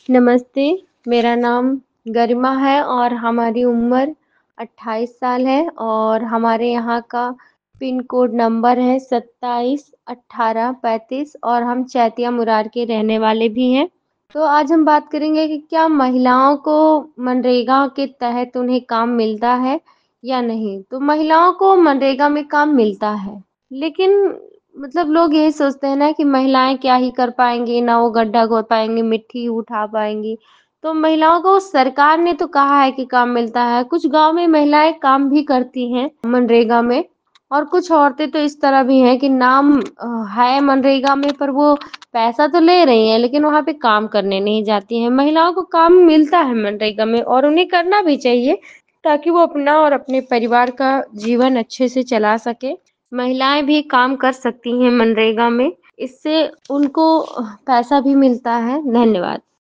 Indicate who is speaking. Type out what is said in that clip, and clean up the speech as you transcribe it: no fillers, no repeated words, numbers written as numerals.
Speaker 1: नमस्ते, मेरा नाम गरिमा है और हमारी उम्र 28 साल है और हमारे यहाँ का पिन कोड नंबर है 27 18 35 और हम चैतिया मुरार के रहने वाले भी हैं। तो आज हम बात करेंगे कि क्या महिलाओं को मनरेगा के तहत उन्हें काम मिलता है या नहीं? तो महिलाओं को मनरेगा में काम मिलता है, लेकिन लोग यही सोचते हैं ना कि महिलाएँ क्या ही कर पाएँगी, ना वो गड्ढा खोद पाएँगी, मिट्टी उठा पाएँगी। तो महिलाओं को सरकार ने तो कहा है कि काम मिलता है, कुछ गाँव में महिलाएँ काम भी करती हैं मनरेगा में और कुछ औरतें तो इस तरह भी हैं कि नाम है मनरेगा में पर वो पैसा तो ले रही हैं, लेकिन वहाँ पे काम करने नहीं जाती हैं। महिलाओं को काम मिलता है मनरेगा में और उन्हें करना भी चाहिए, ताकि वो अपना और अपने परिवार का जीवन अच्छे से चला सकें। महिलाएँ भी काम कर सकती हैं मनरेगा में, इससे उनको पैसा भी मिलता है। धन्यवाद।